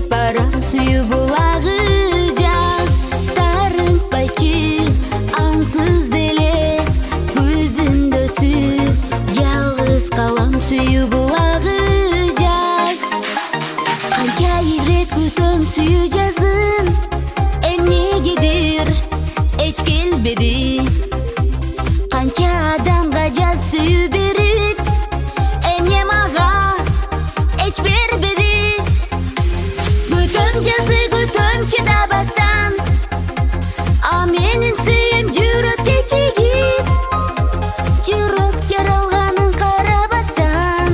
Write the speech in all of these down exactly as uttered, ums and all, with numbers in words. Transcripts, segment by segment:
Ээрчип барам сүйүү булагы жаз тарынпайчы ансыз деле көзүндө сүйүп жалгыз калам сүйүү булагы жаз канча ирет күтөм сүйүү жазын эмнегедир эч келбеди канча адамга жаз сүйүү берип эмне мага эч бербеди күтөм жазды күтөм чыдабастан а менин сүйүүм жүрөккө чегип жүрөк жаралганын карабастан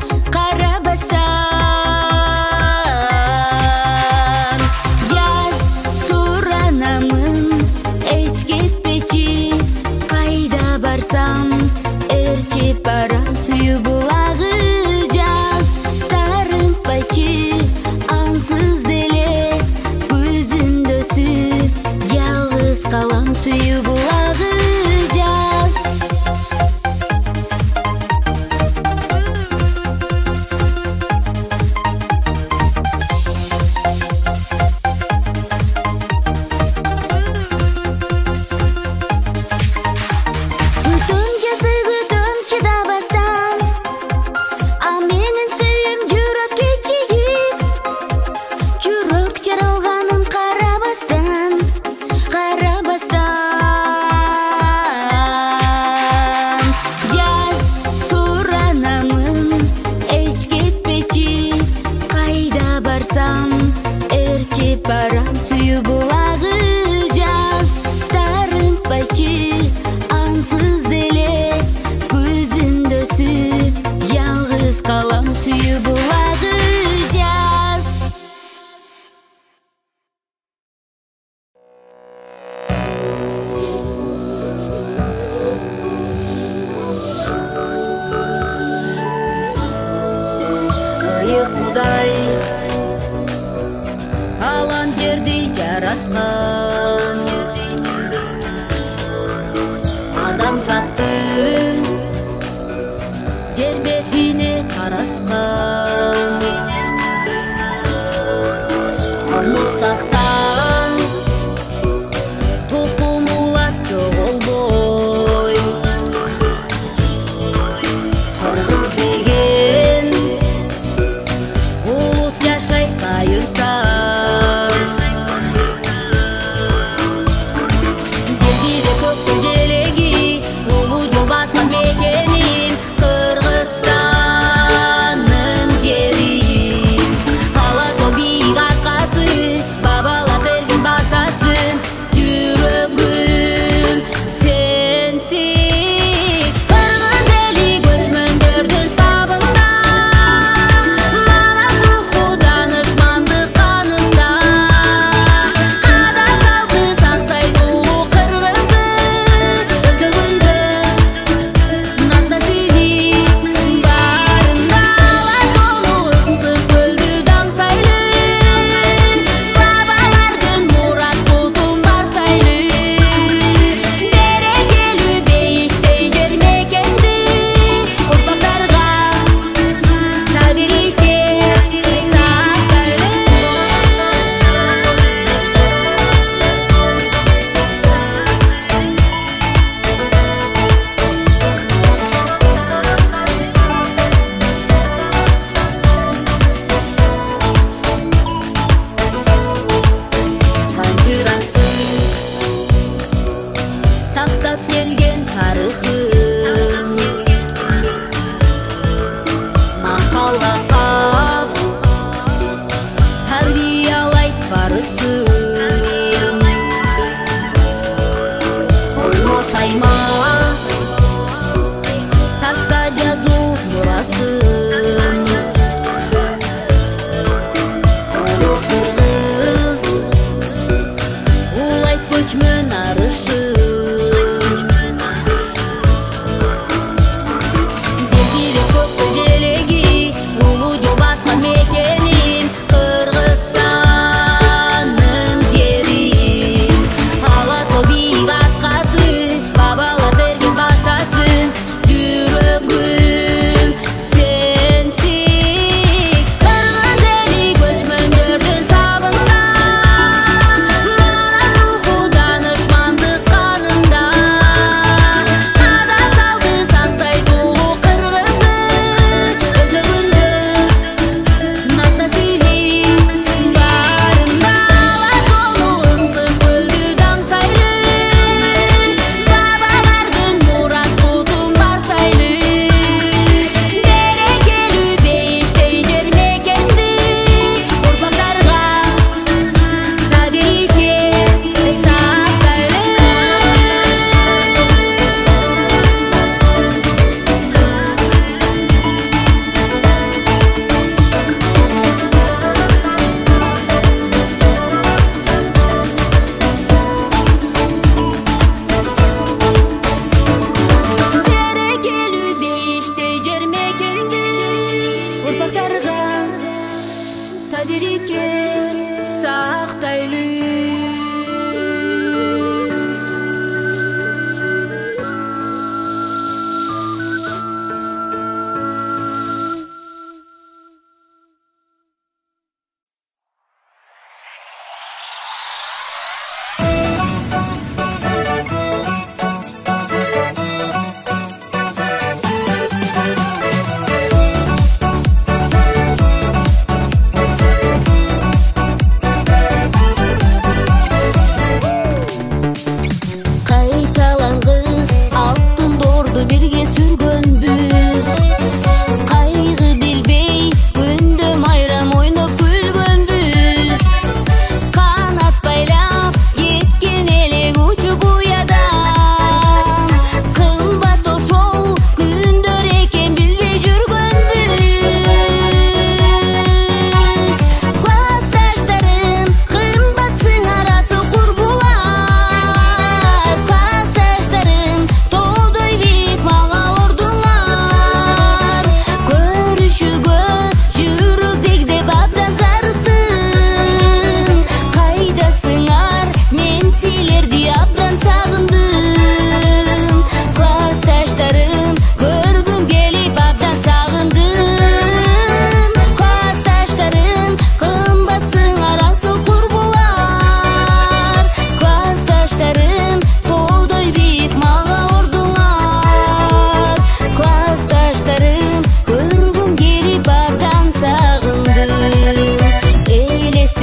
карабастан жаз суранамын эч кетпечи кайда барсам ээрчип барам сүйүү булагы жаз тарынпайчы ансыз деле көзүндө сүйүп жалгыз калам сүйүү булагы жаз күтөм жазды күтөм чыдабастан а менин сүйүүм жүрөккө чегип жүрөк жаралганын карабастан карабастан жаз суранамын эч кетпечи кайда барсам ээрчип барам сүйүү булагы жаз тарынпайчы ансыз деле көзүндө сүйүп жалгыз калам сүйүү булагы жаз Бuyuk Кудай алан жерди жараткан адамзатты жер бетине тараткан мустактан тукум улап жоголбой кыргыз деген улут жашай кайырта жердиде көктүн желеги улуу жол баскан мекеним Кыргызстаным жерим ала тоо бийик аскасы бабалар берген батасын жүрөгүм сенсиң кыргыз эли көчмөндөрдүн сабында манас руху данышмандык канында када салты сактайт улуу кыргызды өзөгүндө назда сийлик баарында алар толу ыстык көлдү даңсайлы бабалардын мурас култун барсайлы берекелүү бейиктей жер мекенди урпактарга табиикке сактайлы санжырасы тактап келген тарыхым макалга кап тарбиялайт барысын оймо сайма ташта жазуу мурасын улуу кыргыз улайт көчмөн арышын жердиде көктүн желеги улуу жол баскан мекеним Кыргызстаным жерим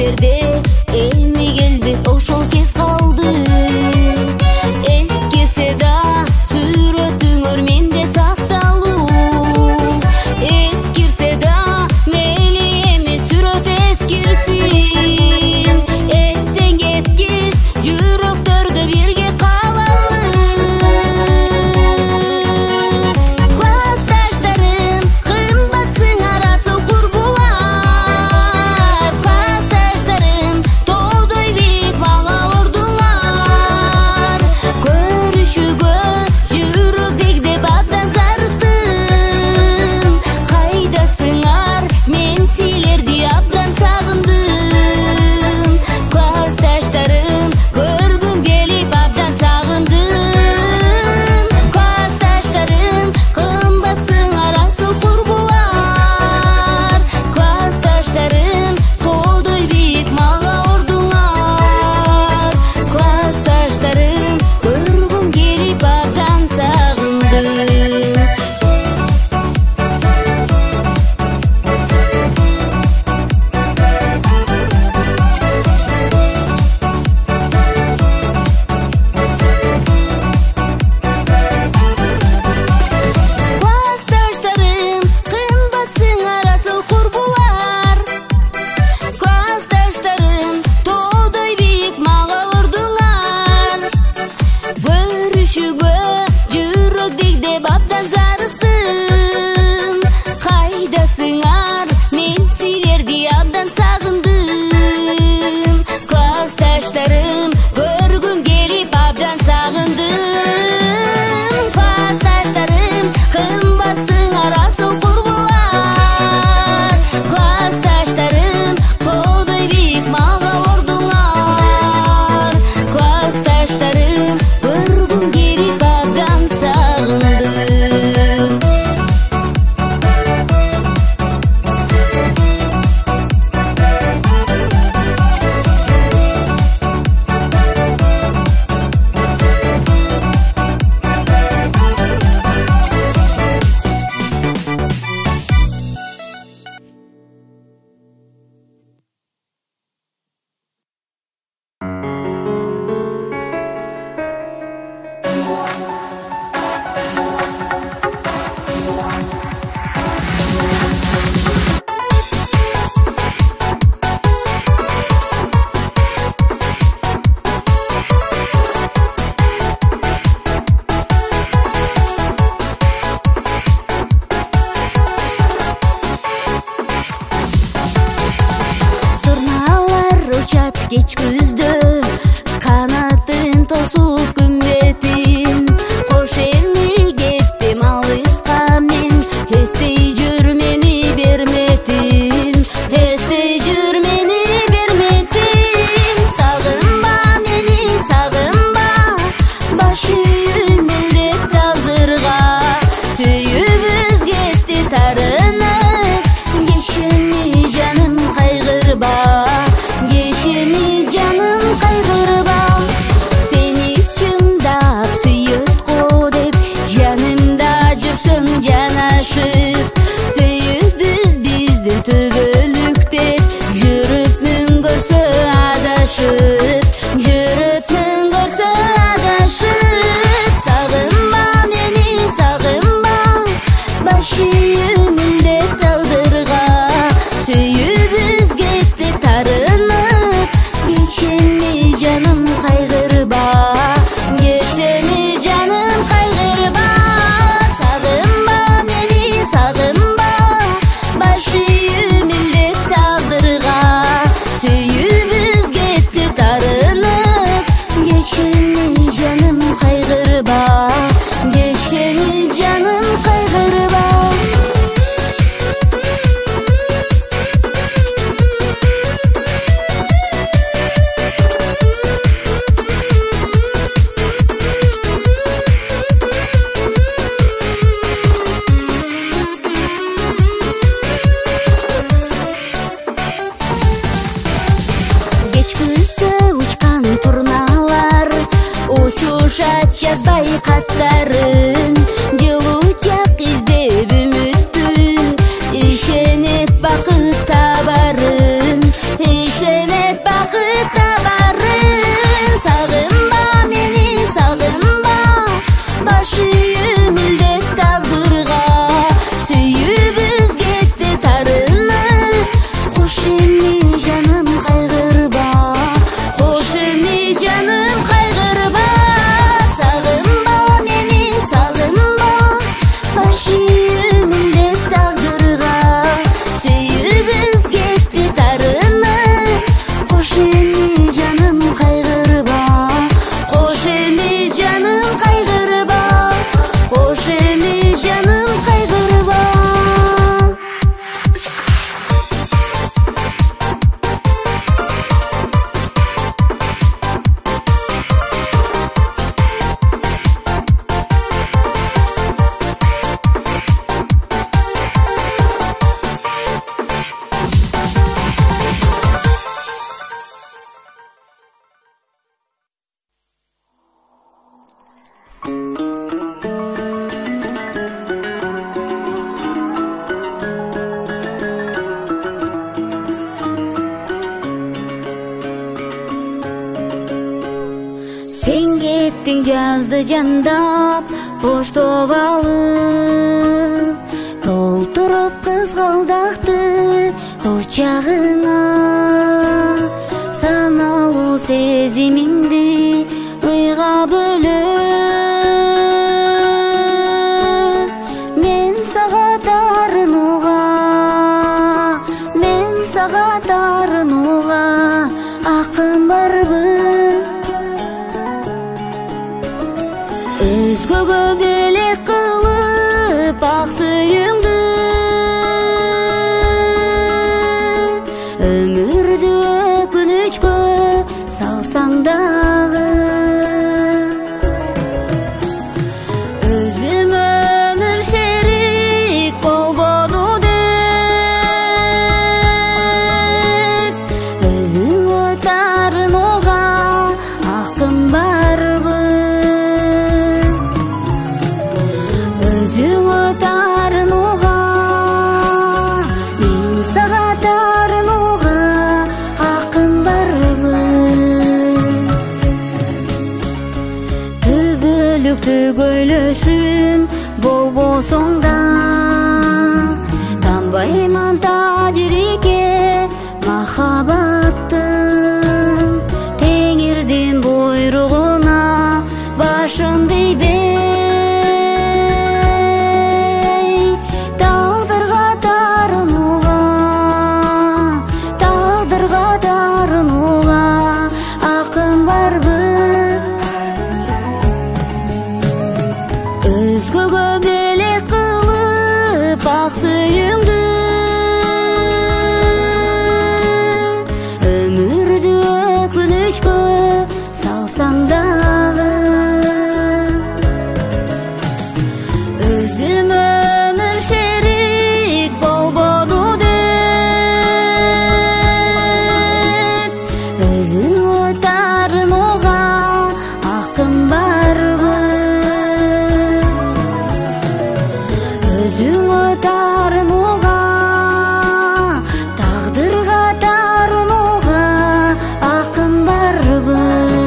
жерде эми келбет ошол кез калды. Эскерсе да сүрөтүңөр менде сакталуу, эскирсе да мейли эми сүрөт эскирсин. Эстен кеткиз жүрөктөрдө бирге калалы. Классташтарым кымбатсыңар асыл курбулар, классташтарым тоодой бийик мага ордуңар. Көрүшүүгө жүрөк дегдеп абдан зарыктым. Кайдасыңар, мен силерди абдан сагындым. Классташтарым көргүм келип абдан сагындым. Классташтарым кымбатсыңар асыл курбулар, классташтарым тоодой бийик мага ордуңар. Классташтарым көргүм келип абдан сагындым. Классташтарым кымбатсыңар асыл курбулар, классташтарым тоодой бийик мага ордуңар. Көрүшүүгө жүрөк дегдеп абдан зарыктым. Кайдасыңар, мен силерди абдан сагындым. Классташтарым көргүм келип абдан сагындым. Классташтарым кымбатсыңар асыл курбулар, классташтарым тоодой бийик мага ордуңар. Классташтарым көргүм келип абдан сагындым. Турналар учат кеч күздө, канатын тосуп күмбетин. Кош эмне кеттим алыска мен, эстей жүр мени берметим, эстей жүр мени берметим. Сагынба мени, сагынба, баш үйүм элдеп тагдырга. Сүйүбүз кетти тарынып, кечеми жаным кайгырба, кечеми жаным кайгырба. Сени чындап сүйөт го деп, жанымда жүрсөң жанашып. Сүйүбүз биздин түбөлүктеп, жүрүп мүңгөрсө адашып, жүрүп мүңгөрсө адашып. Сагынба мени, сагынба, баш үйүм элдеп тагдырга. Сүйүбүз кетти тарынып, кечеми жаным кайгырба, кечеми жаным кайгырба. Сагынба мени, сагынба, баш үйүм элдеп тагдырга. Сүйүбүз кетти тарынып, кечеми жаным кайгырба, кечеми жаным кайгырба. Кеч күздө учкан турналар, учушат жазбай каттарын. Жылуучак издеп үмүттү, ишенет бакыт табарын, ишенет кеттиң жазды жандап коштоп алып, толтуруп кызгылдакты кучагыңа. Саналуу сезимиңди ыйга бөлөп, мен сага тарынууга, мен сага тарынууга акым барбы? Өзгөгө белек кылып ак сүйүңдү, өмүрдү өкүнүчкө салсаң дагы, өзүмө өмүр шерик болбоду деп, өзүңө тарынууга акым барбы? Өзүңө тарынууга, мен сага тарынууга акым барбы? Түбөлүктү көйлөшүм болбосоң да, танбайман табирикке махабаттын. Теңирдин буйругуна башымды ийбей, тагдырга тарынууга, тагдырга тарынууга акым барбы? Өзгөгө белек кылып ак сүйүңдү, өмүрдү өкүнүчкө салсаң дагы, өзүмө өмүр шерик болбоду деп, өзүңө тарынууга акым барбы? Өзүңө тарынууга, тагдырга тарынууга акым барбы?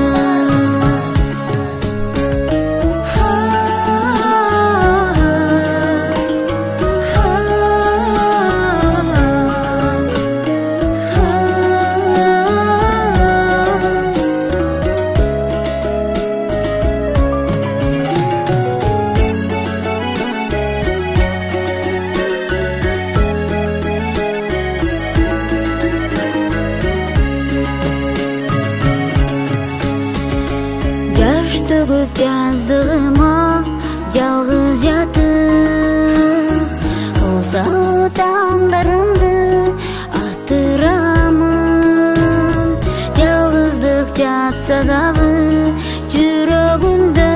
Жаш төгүп жаздыгыма жалгыз жатып, осал таңдарымды атырамын. Жалгыздык жатса дагы жүрөгүмдө,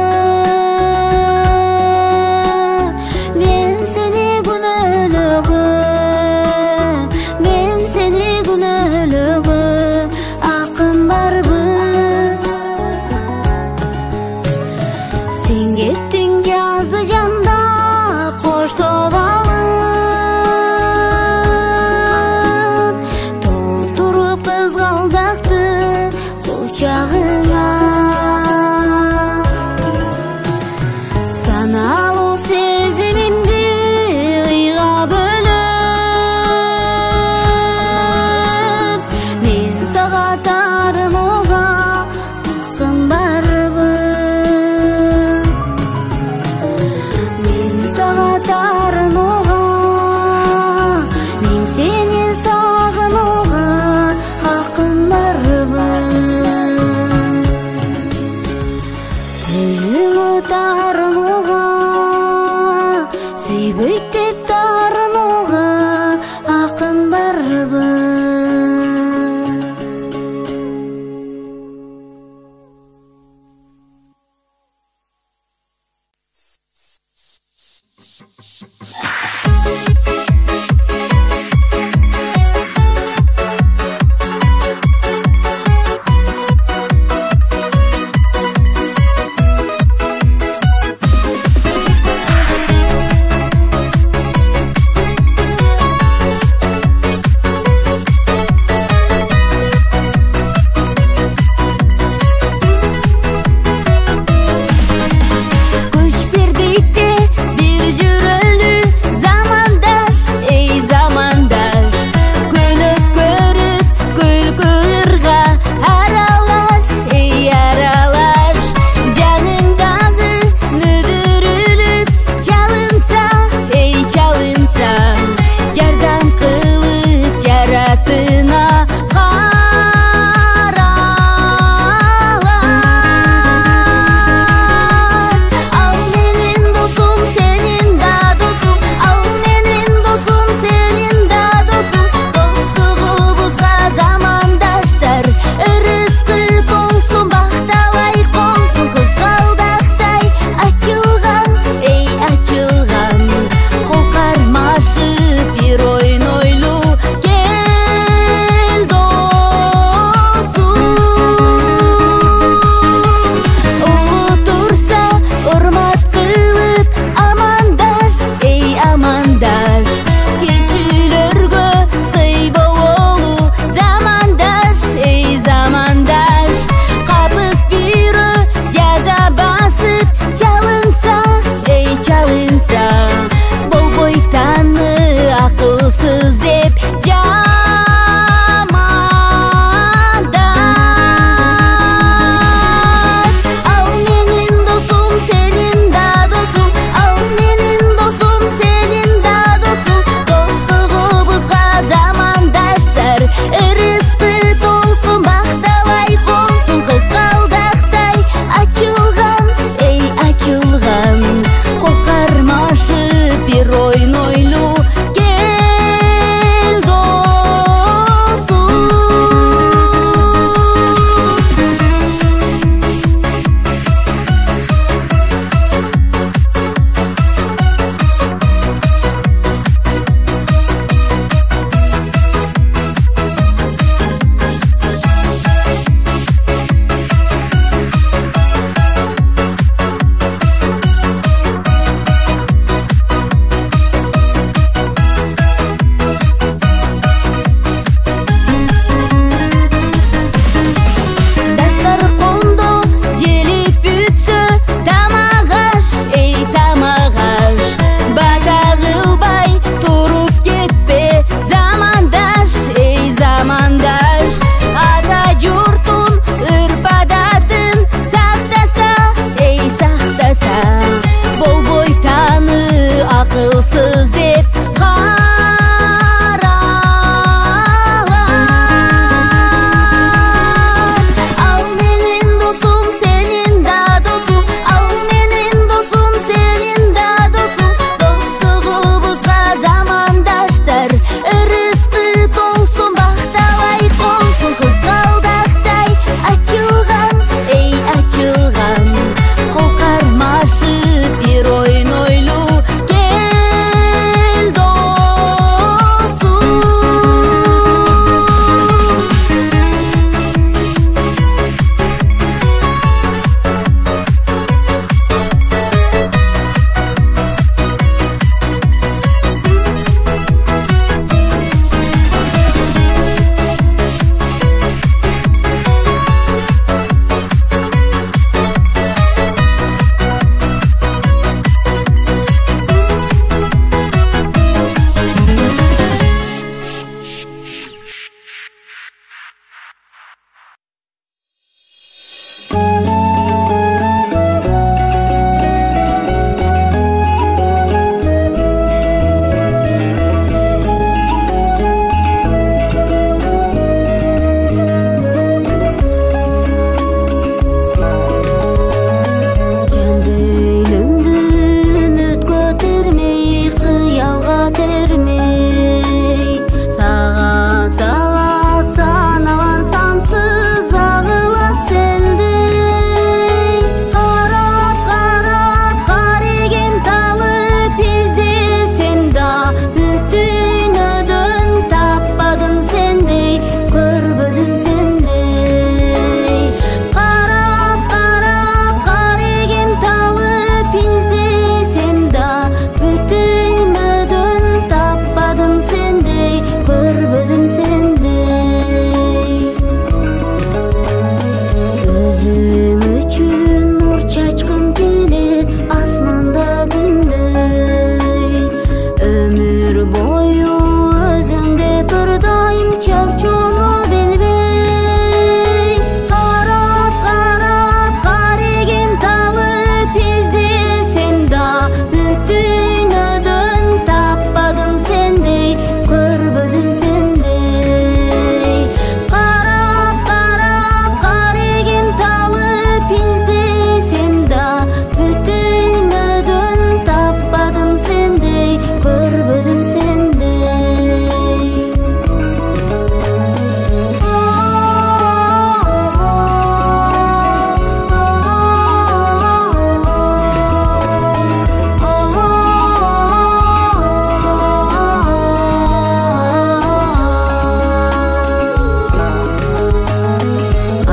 мен сени күнөөлөгө, мен сени күнөөлөгө акым барбы? Сен кеттиң жазды жандап коштоп алып, толтуруп кызгылдакты кучагыңа. Саналуу сезимимди ыйга бөлөп, мен сага тарынууга акым барбы? Мен сага тарынууга, мен сени сагынууга акым барбы? Өзүңө тарынууга, сүйбөйт деп тарынууга акым барбы?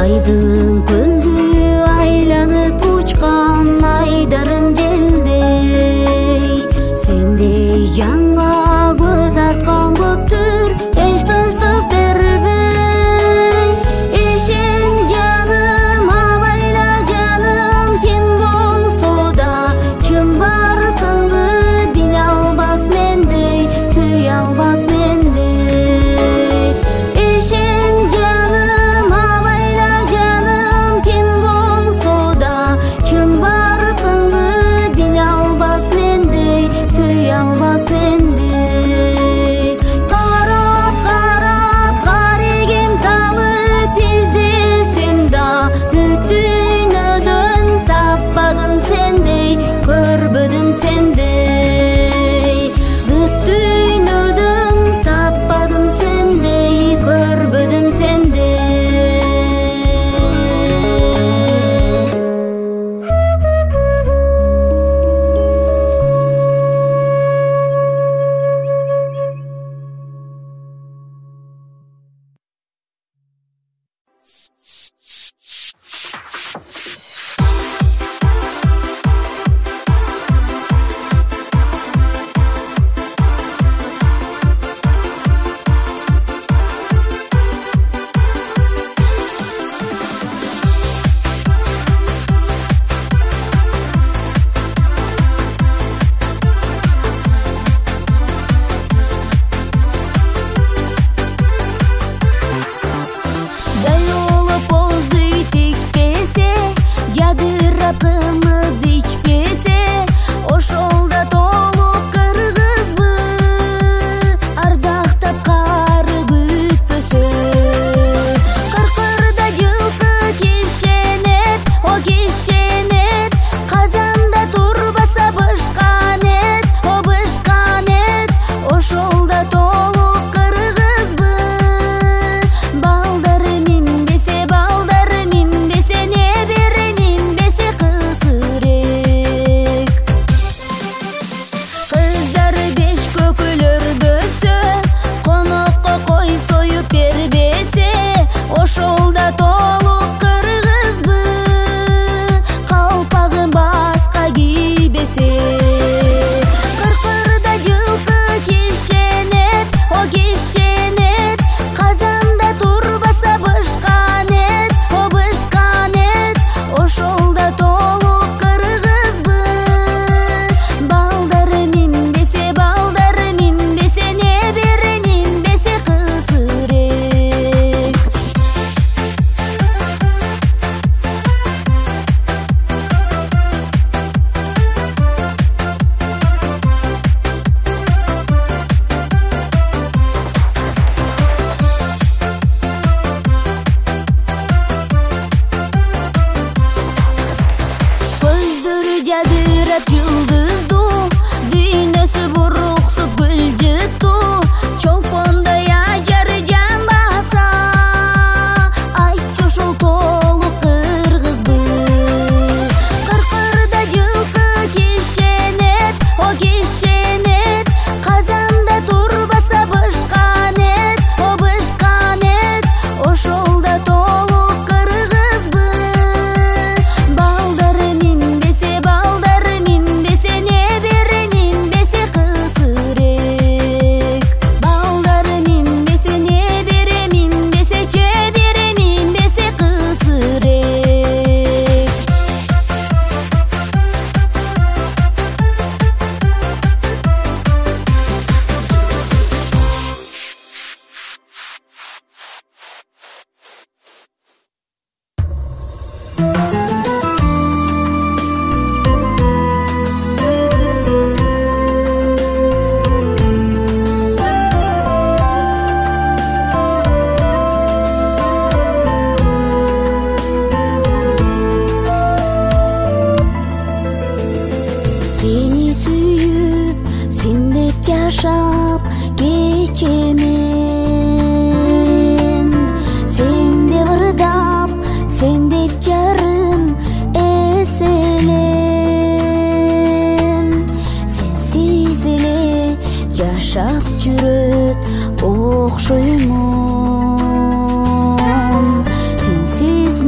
айдын көлдү айланып учкан айдарын желдей сендей жанга көз арткан көптүр эч тынчтык бербей ишен жаным абайла жаным ким болсо да чын бардыгыңды биле албас мендей сүйө албас мендей ишен жаным абайла жаным ким болсо да чын бардыгыңды биле албас мендей сүйө албас мендей карап карап карегем талып издесем да бүт дүйнөдөн таппадым сендей көрбөдүм сендей бүт дүйнөдөн таппадым сендей көрбөдүм сендей Дайолуп озуй тикпесе, жадырап кымыз ичпесе, ошол да толук кыргызбы, ардактап кары күтпөсө. Кыркырда жылкы кишенет, о кишенет, казанда турбаса бышкан эт, о бышкан эт, ошол да толук кыргызбы. Балдары минбесе, балдары минбесе, небере минбесе кызырек. Кыздары беш көкөлөр бөсө, конокко кой союп бербесе, ошол да толук кыргызбы. Калпагын башка кийбесе. Кыркырда жылкы кишенет, о кишенет, казанда турбаса бышкан эт, о бышкан эт, ошол да толук кыргызбы. Балдары минбесе, балдары минбесе, небере минбесе кызырек. Көздөрү жадырап жылдыздуу, дүйнөсү буруксуп гүл жыттуу, чолпондой ажары жамбаса, айтчы ошол толук кыргызбы. Кыркырда жылкы кишенет, о кишенет, казанда турбаса бышкан эт, о бышкан эт, ошол да толук кыргызбы. Балдары минбесе, балдары минбесе, небере минбесе кызырек. Балдары минбесе, небере минбесе, чебере минбесе кызырек. Сени сүйүп, сен деп жашап кечемен, сен деп ырдап, сен деп жарым эселен. Сенсиз деле жашап жүрөт окшоймун, сенсиз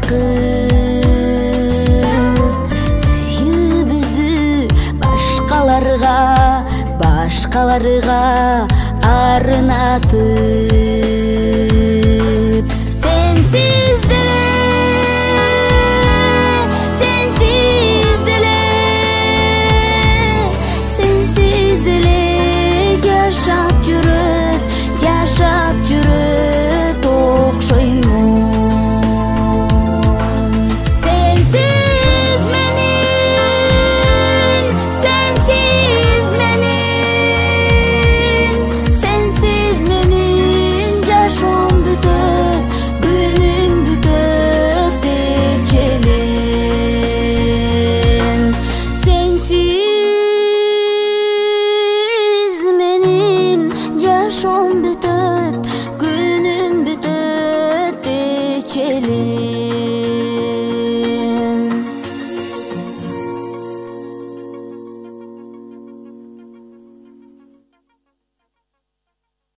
бакыт сүйүүбүздү башкаларга башкаларга арынатып